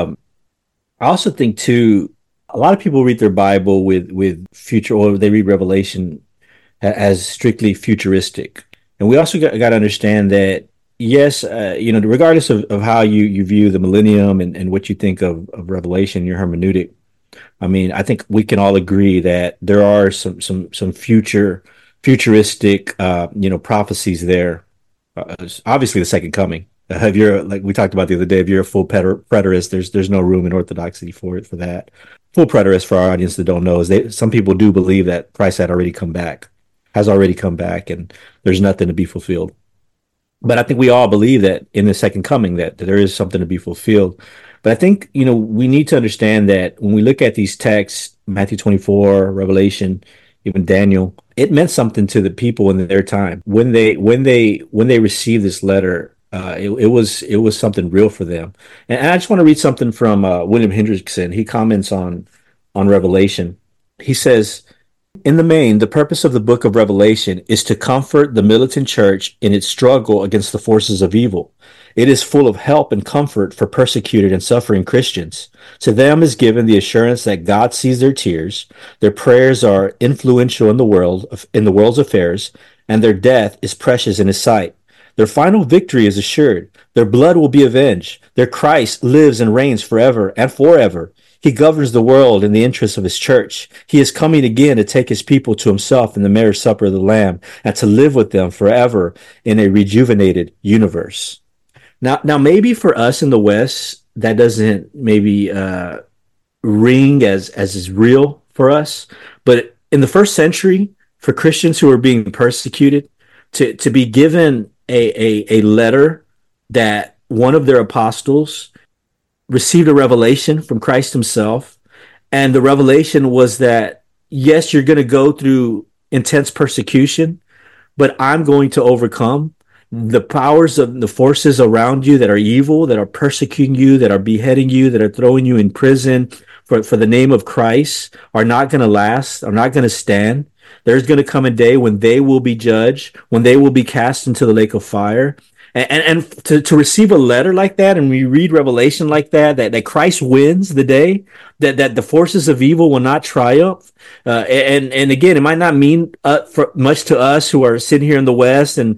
I also think too, a lot of people read their Bible with future, or they read Revelation as strictly futuristic. And we also got to understand that, yes, regardless of how you view the millennium and what you think of Revelation, your hermeneutic, I mean, I think we can all agree that there are some futuristic, prophecies there. Obviously, the second coming. If you're like we talked about the other day, if you're a full preterist, there's no room in orthodoxy for that. Full preterist, for our audience that don't know, is some people do believe that Christ has already come back, and there's nothing to be fulfilled. But I think we all believe that in the second coming that there is something to be fulfilled. But I think, we need to understand that when we look at these texts, Matthew 24, Revelation, even Daniel, it meant something to the people in their time. When they received this letter, it was something real for them. And I just want to read something from William Hendrickson. He comments on Revelation. He says, in the main, the purpose of the book of Revelation is to comfort the militant church in its struggle against the forces of evil. It is full of help and comfort for persecuted and suffering Christians. To them is given the assurance that God sees their tears, their prayers are influential in the world's affairs, and their death is precious in his sight. Their final victory is assured. Their blood will be avenged. Their Christ lives and reigns forever and forever. He governs the world in the interests of his church. He is coming again to take his people to himself in the marriage supper of the Lamb and to live with them forever in a rejuvenated universe. Now, maybe for us in the West, that doesn't maybe ring as is real for us. But in the first century, for Christians who are being persecuted, to be given a letter that one of their apostles received a revelation from Christ himself. And the revelation was that, yes, you're going to go through intense persecution, but I'm going to overcome the powers of the forces around you that are evil, that are persecuting you, that are beheading you, that are throwing you in prison for the name of Christ are not going to last, are not going to stand. There's going to come a day when they will be judged, when they will be cast into the lake of fire. And to receive a letter like that, and we read Revelation like that Christ wins the day, that the forces of evil will not triumph. And again, it might not mean for much to us who are sitting here in the West and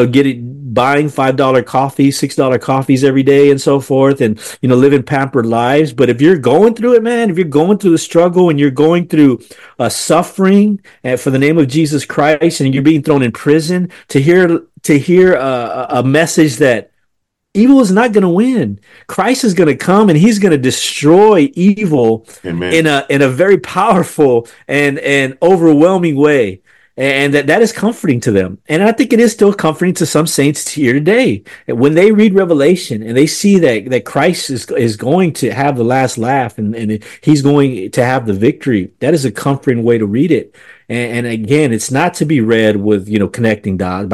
buying $5 coffee, $6 coffees every day, and so forth, and living pampered lives. But if you're going through it, man, if you're going through the struggle and you're going through suffering for the name of Jesus Christ, and you're being thrown in prison, to hear a message that evil is not going to win. Christ is going to come and he's going to destroy evil. Amen. in a very powerful and overwhelming way. And that is comforting to them. And I think it is still comforting to some saints here today. When they read Revelation and they see that Christ is going to have the last laugh and he's going to have the victory, that is a comforting way to read it. And again, it's not to be read with, connecting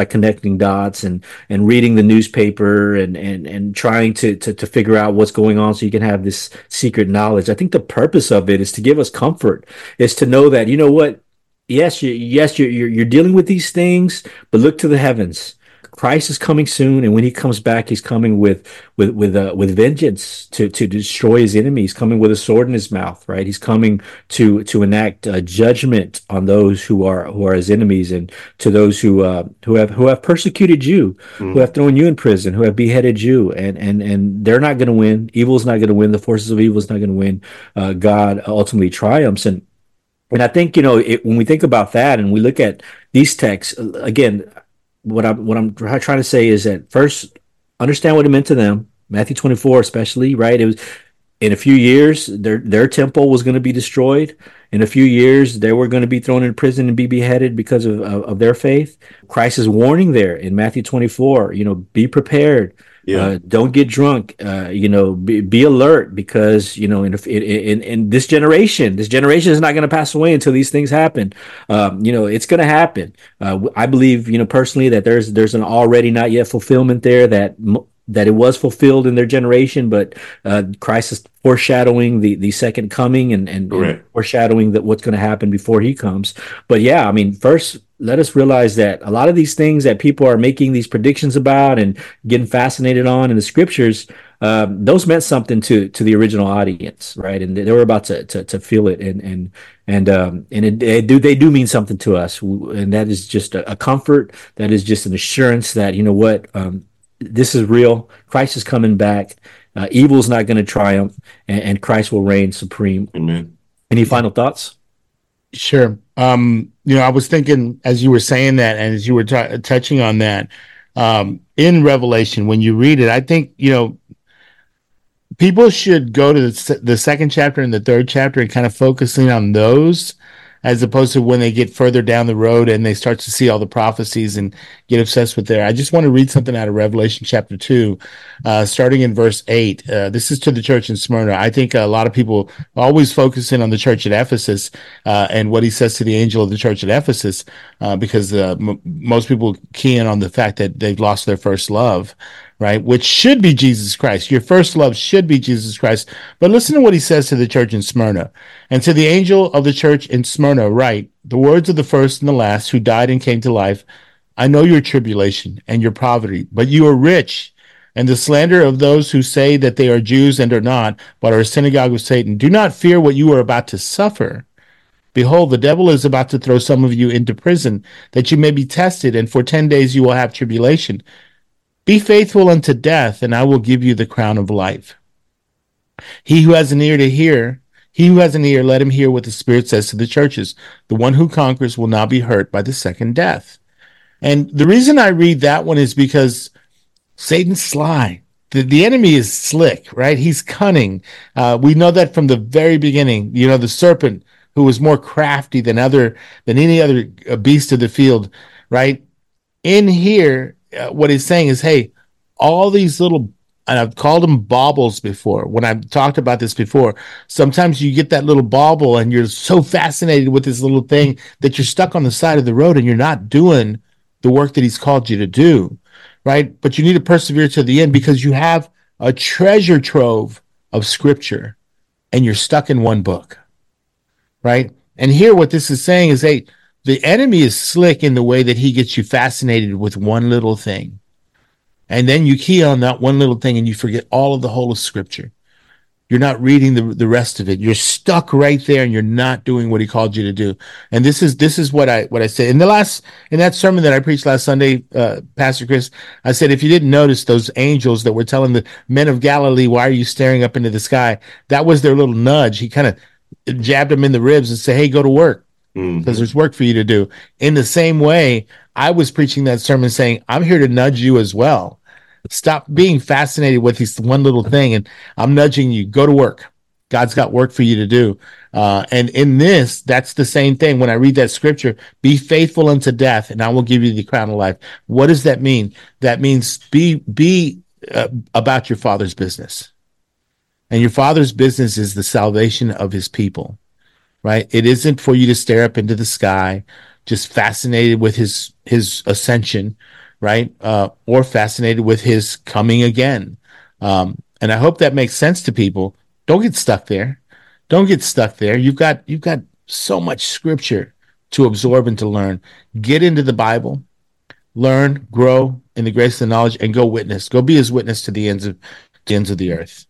dots and reading the newspaper and trying to figure out what's going on so you can have this secret knowledge. I think the purpose of it is to give us comfort, is to know that, you know what? Yes, you're dealing with these things, but look to the heavens. Christ is coming soon, and when he comes back, he's coming with vengeance to destroy his enemy. He's coming with a sword in his mouth, right? He's coming to enact judgment on those who are his enemies, and to those who have persecuted you, who have thrown you in prison, who have beheaded you, and they're not going to win. Evil's not going to win. The forces of evil is not going to win. God ultimately triumphs, and I think when we think about that and we look at these texts again. What I'm trying to say is that first, understand what it meant to them. Matthew 24, especially, right? It was in a few years, their temple was going to be destroyed. In a few years, they were going to be thrown in prison and be beheaded because of their faith. Christ is warning there in Matthew 24. Be prepared. Yeah. Don't get drunk. Be alert, because in this generation is not going to pass away until these things happen. It's going to happen. I believe, personally, that there's an already not yet fulfillment there, that it was fulfilled in their generation, but Christ is foreshadowing the second coming and foreshadowing that what's going to happen before he comes. But yeah, I mean, first, let us realize that a lot of these things that people are making these predictions about and getting fascinated on in the scriptures, those meant something to the original audience, right? And they were about to feel it, and they do mean something to us, and that is just a comfort. That is just an assurance that this is real. Christ is coming back. Evil's not going to triumph, and Christ will reign supreme. Amen. Any final thoughts? Sure. I was thinking as you were saying that, and as you were touching on that, in Revelation, when you read it, I think, people should go to the second chapter and the third chapter and kind of focusing on those, as opposed to when they get further down the road and they start to see all the prophecies and get obsessed with there. I just want to read something out of Revelation chapter 2, starting in verse 8. This is to the church in Smyrna. I think a lot of people always focus in on the church at Ephesus and what he says to the angel of the church at Ephesus, because most people key in on the fact that they've lost their first love, right? Which should be Jesus Christ. Your first love should be Jesus Christ. But listen to what he says to the church in Smyrna. And to the angel of the church in Smyrna, write the words of the first and the last who died and came to life. I know your tribulation and your poverty, but you are rich. And the slander of those who say that they are Jews and are not, but are a synagogue of Satan. Do not fear what you are about to suffer. Behold, the devil is about to throw some of you into prison, that you may be tested, and for 10 days you will have tribulation. Be faithful unto death, and I will give you the crown of life. He who has an ear to hear, let him hear what the Spirit says to the churches. The one who conquers will not be hurt by the second death. And the reason I read that one is because Satan's sly. The enemy is slick, right? He's cunning. We know that from the very beginning. The serpent, who was more crafty than any other beast of the field, right? In here, what he's saying is, hey, all these little, and I've called them baubles before, when I've talked about this before, sometimes you get that little bauble and you're so fascinated with this little thing that you're stuck on the side of the road and you're not doing the work that he's called you to do, right? But you need to persevere to the end because you have a treasure trove of scripture and you're stuck in one book, right? And here what this is saying is, hey, the enemy is slick in the way that he gets you fascinated with one little thing. And then you key on that one little thing and you forget all of the whole of scripture. You're not reading the rest of it. You're stuck right there and you're not doing what he called you to do. And this is what I said. In that sermon that I preached last Sunday, Pastor Chris, I said, if you didn't notice those angels that were telling the men of Galilee, why are you staring up into the sky? That was their little nudge. He kind of jabbed them in the ribs and said, hey, go to work. Because there's work for you to do. In the same way, I was preaching that sermon saying, I'm here to nudge you as well. Stop being fascinated with this one little thing. And I'm nudging you, go to work. God's got work for you to do. And in this, that's the same thing. When I read that scripture, be faithful unto death, and I will give you the crown of life. What does that mean? That means be about your Father's business. And your Father's business is the salvation of his people. Right? It isn't for you to stare up into the sky, just fascinated with his ascension, right? Or fascinated with his coming again. And I hope that makes sense to people. Don't get stuck there. Don't get stuck there. You've got so much scripture to absorb and to learn. Get into the Bible, learn, grow in the grace and knowledge, and go witness. Go be his witness to the ends of the earth.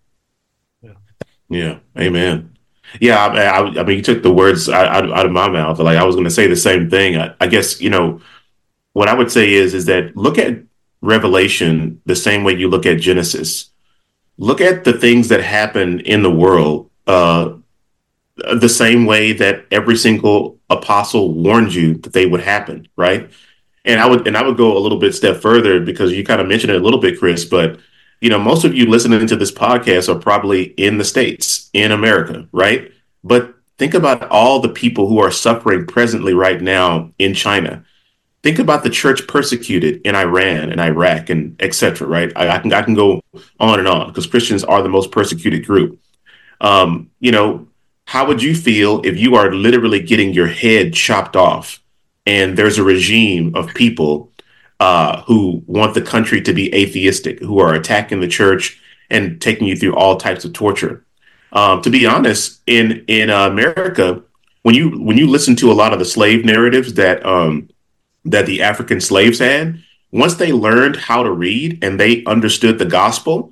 Yeah. Amen. Yeah, I mean, you took the words out of my mouth. Like I was going to say the same thing. I guess, what I would say is that look at Revelation the same way you look at Genesis. Look at the things that happen in the world the same way that every single apostle warned you that they would happen, right? And I would go a little bit step further because you kind of mentioned it a little bit, Chris, but most of you listening to this podcast are probably in the States, in America, right? But think about all the people who are suffering presently right now in China. Think about the church persecuted in Iran and Iraq and et cetera, right? I can go on and on because Christians are the most persecuted group. How would you feel if you are literally getting your head chopped off and there's a regime of people who want the country to be atheistic, who are attacking the church and taking you through all types of torture? To be honest, in America, when you listen to a lot of the slave narratives that the African slaves had, once they learned how to read and they understood the gospel,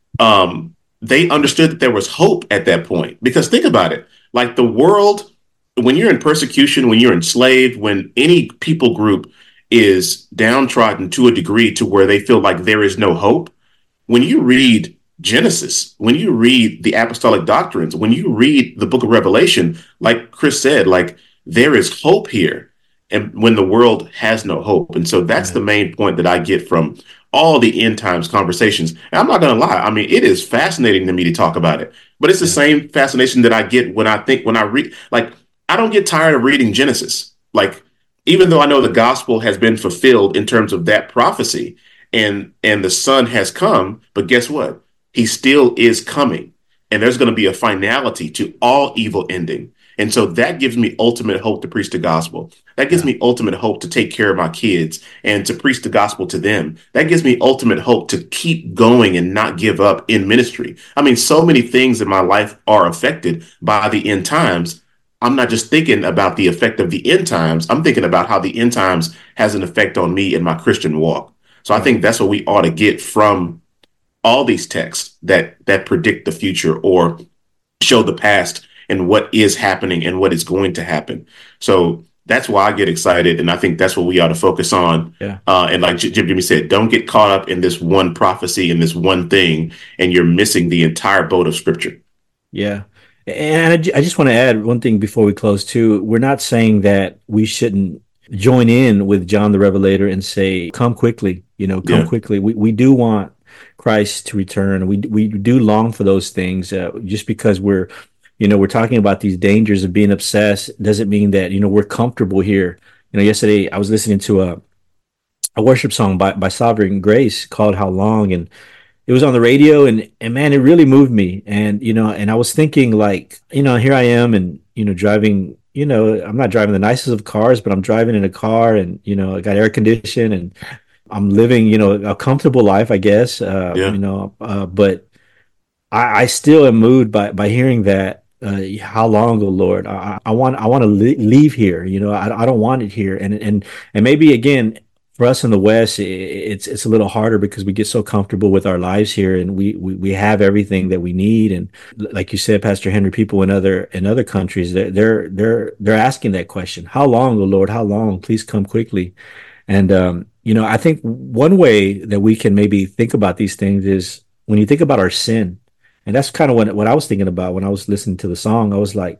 they understood that there was hope at that point. Because think about it, like the world, when you're in persecution, when you're enslaved, when any people group is downtrodden to a degree to where they feel like there is no hope. When you read Genesis, when you read the apostolic doctrines, when you read the book of Revelation, like Chris said, like there is hope here. And when the world has no hope. And so that's the main point that I get from all the end times conversations. And I'm not going to lie. I mean, it is fascinating to me to talk about it, but it's the same fascination that I get when I read, like, I don't get tired of reading Genesis. Like, even though I know the gospel has been fulfilled in terms of that prophecy and the son has come, but guess what? He still is coming, and there's going to be a finality to all evil ending. And so that gives me ultimate hope to preach the gospel. That gives me ultimate hope to take care of my kids and to preach the gospel to them. That gives me ultimate hope to keep going and not give up in ministry. I mean, so many things in my life are affected by the end times. I'm not just thinking about the effect of the end times. I'm thinking about how the end times has an effect on me in my Christian walk. So I think that's what we ought to get from all these texts that predict the future or show the past and what is happening and what is going to happen. So that's why I get excited. And I think that's what we ought to focus on. Yeah. And like Jimmy said, don't get caught up in this one prophecy and this one thing, and you're missing the entire boat of scripture. Yeah. And I just want to add one thing before we close too. We're not saying that we shouldn't join in with John the Revelator and say, come quickly, come quickly. We do want Christ to return. We do long for those things. Just because we're talking about these dangers of being obsessed doesn't mean that, we're comfortable here. Yesterday I was listening to a worship song by Sovereign Grace called How Long, and it was on the radio, and man, it really moved me. And, and I was thinking, like, here I am and, driving, I'm not driving the nicest of cars, but I'm driving in a car and, I got air conditioning and I'm living, a comfortable life, I guess. But I still am moved by hearing that. How long, oh Lord? I want to leave here. I don't want it here. And maybe again, for us in the West, it's a little harder because we get so comfortable with our lives here, and we have everything that we need. And like you said, Pastor Henry, people in other countries, they're asking that question: How long, O Lord? How long? Please come quickly. And I think one way that we can maybe think about these things is when you think about our sin, and that's kind of what I was thinking about when I was listening to the song. I was like,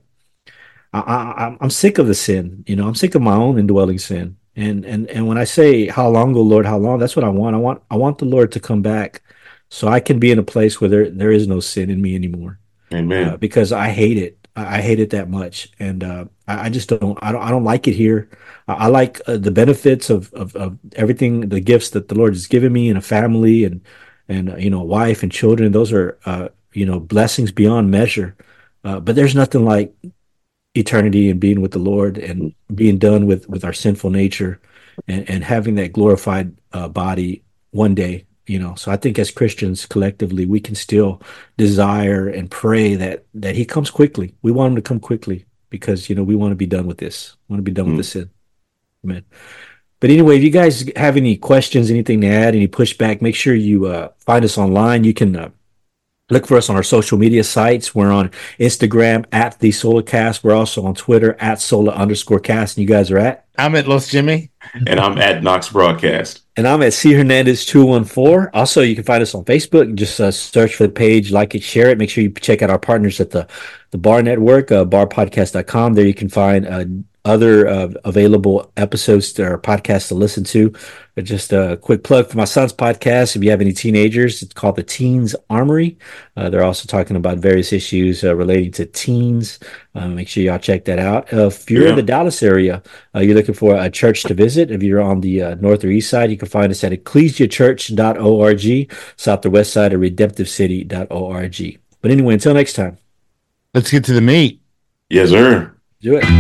I'm sick of the sin. I'm sick of my own indwelling sin. And when I say, how long, O Lord, how long, that's what I want. I want the Lord to come back so I can be in a place where there is no sin in me anymore. Amen. Because I hate it. I hate it that much. And I just I don't like it here. I like the benefits of everything, the gifts that the Lord has given me, and a family and a wife and children. Those are, blessings beyond measure. But there's nothing like eternity and being with the Lord and being done with our sinful nature and having that glorified body one day, So I think as Christians collectively, we can still desire and pray that he comes quickly. We want him to come quickly because, we want to be done with this. We want to be done with the sin. Amen. But anyway, if you guys have any questions, anything to add, any pushback, make sure you find us online. You can look for us on our social media sites. We're on Instagram at The Solacast. We're also on Twitter at Sola_cast. And you guys are at? I'm at Los Jimmy. And I'm at Knox Broadcast. And I'm at C Hernandez 214. Also, you can find us on Facebook. Just search for the page, like it, share it. Make sure you check out our partners at the Bar Network, barpodcast.com. There you can find other available episodes or podcasts to listen to. But just a quick plug for my son's podcast. If you have any teenagers, it's called The Teens Armory. They're also talking about various issues relating to teens. Make sure y'all check that out. If you're in the Dallas area, you're looking for a church to visit. If you're on the north or east side, you can find us at ecclesiachurch.org, south or west side at redemptivecity.org. But anyway, until next time. Let's get to the meat. Yes, sir. Do it.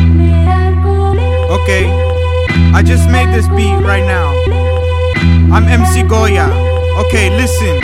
Okay, I just made this beat right now. I'm MC Goya. Okay, listen.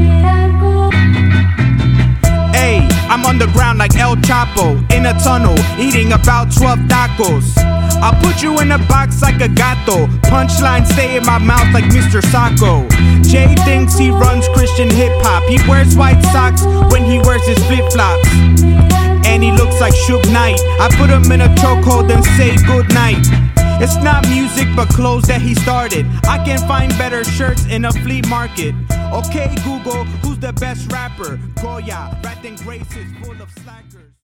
Hey, I'm on the ground like El Chapo, in a tunnel, eating about 12 tacos. I'll put you in a box like a gato. Punchlines stay in my mouth like Mr. Sacco. Jay thinks he runs Christian hip-hop. He wears white socks when he wears his flip-flops. And he looks like Suge Knight. I put him in a chokehold and say goodnight. It's not music but clothes that he started. I can find better shirts in a flea market. Okay, Google, who's the best rapper? Goya, Rat and Grace is full of slackers.